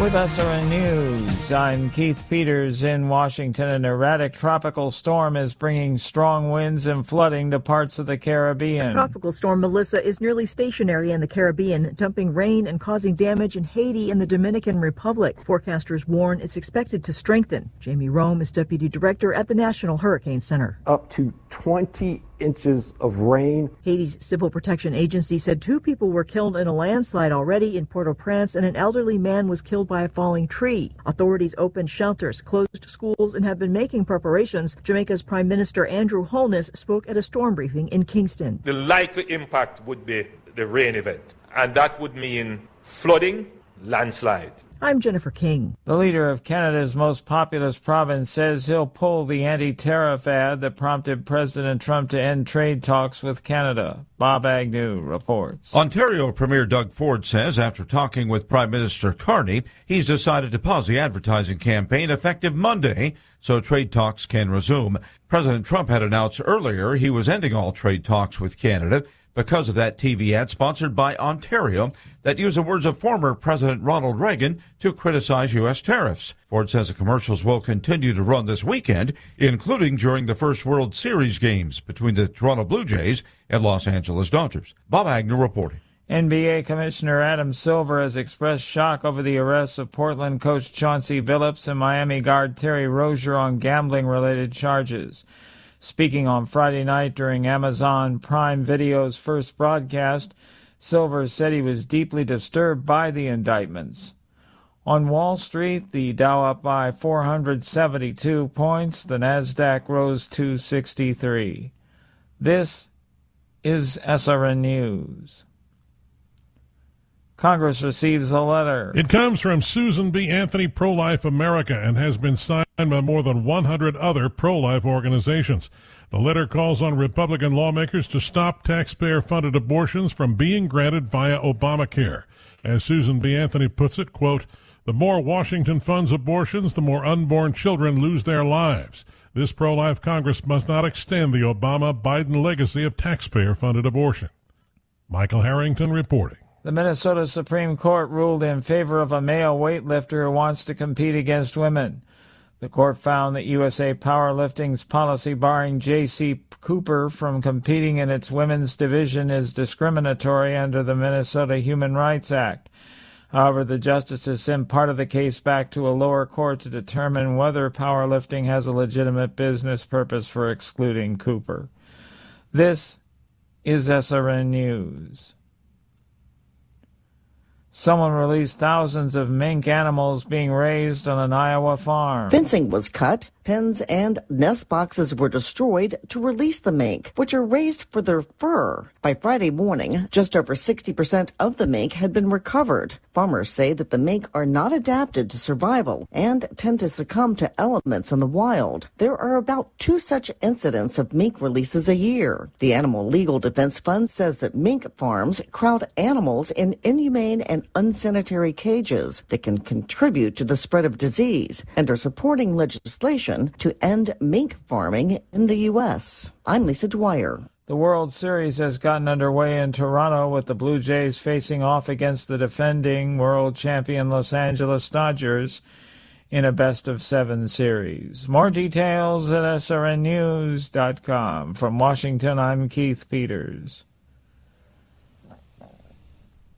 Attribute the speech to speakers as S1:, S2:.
S1: With SRN News, I'm Keith Peters in Washington. An erratic tropical storm is bringing strong winds and flooding to parts of the Caribbean.
S2: Tropical storm Melissa is nearly stationary in the Caribbean, dumping rain and causing damage in Haiti and the Dominican Republic. Forecasters warn it's expected to strengthen. Jamie Rome is deputy director at the National Hurricane Center.
S3: Up to 20 inches of rain.
S2: Haiti's Civil Protection Agency said 2 people were killed in a landslide already in Port-au-Prince, and an elderly man was killed by a falling tree. Authorities opened shelters, closed schools, and have been making preparations. Jamaica's Prime Minister Andrew Holness spoke at a storm briefing in Kingston.
S4: The likely impact would be the rain event, and that would mean flooding, landslide.
S2: I'm Jennifer King.
S1: The leader of Canada's most populous province says he'll pull the anti-tariff ad that prompted President Trump to end trade talks with Canada. Bob Agnew reports.
S5: Ontario Premier Doug Ford says after talking with Prime Minister Carney, he's decided to pause the advertising campaign effective Monday so trade talks can resume. President Trump had announced earlier he was ending all trade talks with Canada because of that TV ad sponsored by Ontario that used the words of former President Ronald Reagan to criticize U.S. tariffs. Ford says the commercials will continue to run this weekend, including during the first World Series games between the Toronto Blue Jays and Los Angeles Dodgers. Bob Agnew reporting.
S1: NBA Commissioner Adam Silver has expressed shock over the arrests of Portland coach Chauncey Billups and Miami guard Terry Rozier on gambling-related charges. Speaking on Friday night during Amazon Prime Video's first broadcast, Silver said he was deeply disturbed by the indictments. On Wall Street, the Dow up by 472 points, the Nasdaq rose 263. This is SRN News. Congress receives a letter.
S6: It comes from Susan B. Anthony Pro-Life America and has been signed by more than 100 other pro-life organizations. The letter calls on Republican lawmakers to stop taxpayer-funded abortions from being granted via Obamacare. As Susan B. Anthony puts it, quote, "The more Washington funds abortions, the more unborn children lose their lives. This pro-life Congress must not extend the Obama-Biden legacy of taxpayer-funded abortion." Michael Harrington reporting.
S1: The Minnesota Supreme Court ruled in favor of a male weightlifter who wants to compete against women. The court found that USA Powerlifting's policy barring J.C. Cooper from competing in its women's division is discriminatory under the Minnesota Human Rights Act. However, the justices sent part of the case back to a lower court to determine whether powerlifting has a legitimate business purpose for excluding Cooper. This is SRN News. Someone released thousands of mink animals being raised on an Iowa farm.
S7: Fencing was cut, pens and nest boxes were destroyed to release the mink, which are raised for their fur. By Friday morning, just over 60% of the mink had been recovered. Farmers say that the mink are not adapted to survival and tend to succumb to elements in the wild. There are about 2 such incidents of mink releases a year. The Animal Legal Defense Fund says that mink farms crowd animals in inhumane and unsanitary cages that can contribute to the spread of disease and are supporting legislation to end mink farming in the U.S. I'm Lisa Dwyer.
S1: The World Series has gotten underway in Toronto with the Blue Jays facing off against the defending world champion Los Angeles Dodgers in a best-of-7 series. More details at srnnews.com. From Washington, I'm Keith Peters.